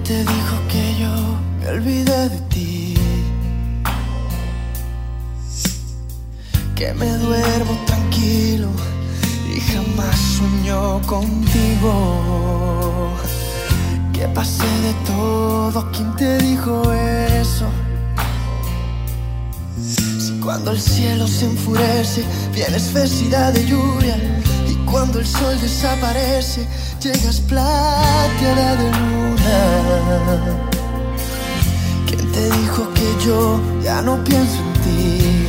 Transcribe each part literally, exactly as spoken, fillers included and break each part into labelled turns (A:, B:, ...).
A: te dijo que yo me olvidé de ti? Que me duermo tranquilo y jamás sueño contigo. Que pasé de todo, ¿quién te dijo eso? Si cuando el cielo se enfurece, vienes felicidad de lluvia, y cuando el sol desaparece, llegas plateada de luna. ¿Quién te dijo que yo ya no pienso en ti?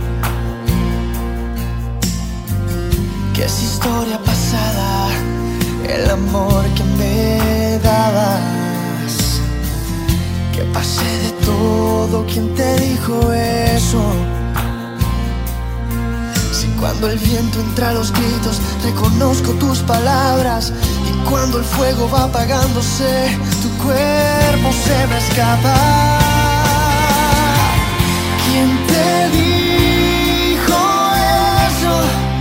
A: Que es historia pasada el amor que me dabas. Que pasé de todo, ¿quién te dijo eso? Si cuando el viento entra a los gritos, reconozco tus palabras, y cuando el fuego va apagándose, tu cuerpo se me escapa. ¿Quién te dijo eso?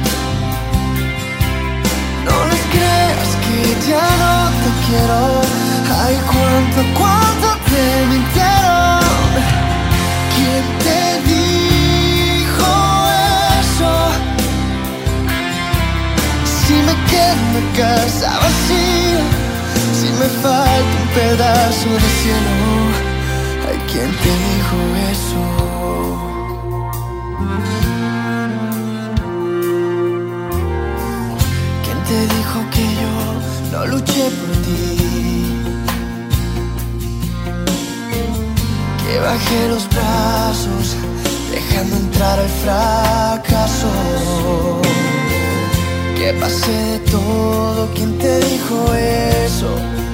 A: No les creas que ya no te quiero. Ay, cuánto, cuánto te mintieron. ¿Quién te dijo eso? Si me quedo en casa vacía, si me falta un pedazo de cielo. Ay, ¿quién te dijo eso? ¿Quién te dijo que yo no luché por ti? Que bajé los brazos, dejando entrar el fracaso. Que pasé de todo, ¿quién te dijo eso?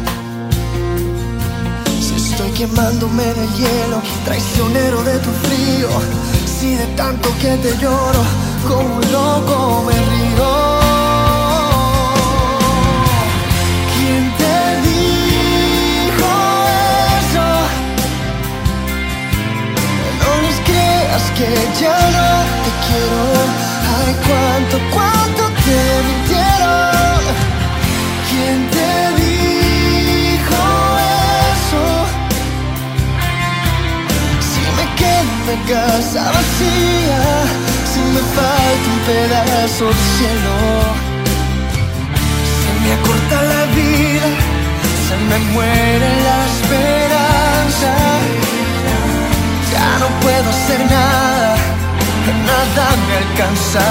A: Si estoy quemándome en el hielo, traicionero de tu frío. Si de tanto que te lloro, como un loco me río. ¿Quién te dijo eso? No les creas que ya no te quiero. Ay, cuánto, cuánto te mintieron. ¿Quién te dijo eso? Si me quedo en la casa vacía, si me falta un pedazo de cielo. Se me acorta la vida, se me muere la esperanza. Ya no puedo hacer nada, nada me alcanza.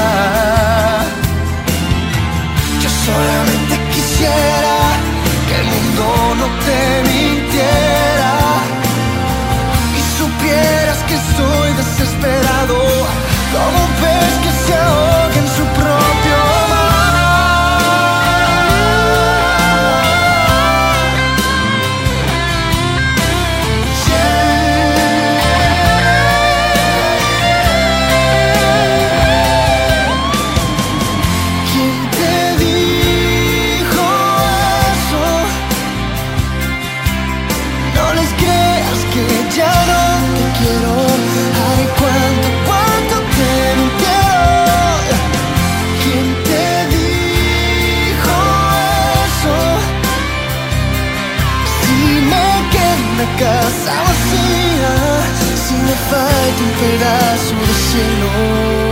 A: Yo solamente quisiera que el mundo no te mintiera y supieras que soy desesperado, como un pez que se ahoga en su propio casa vacía, si me falta un pedazo de cielo.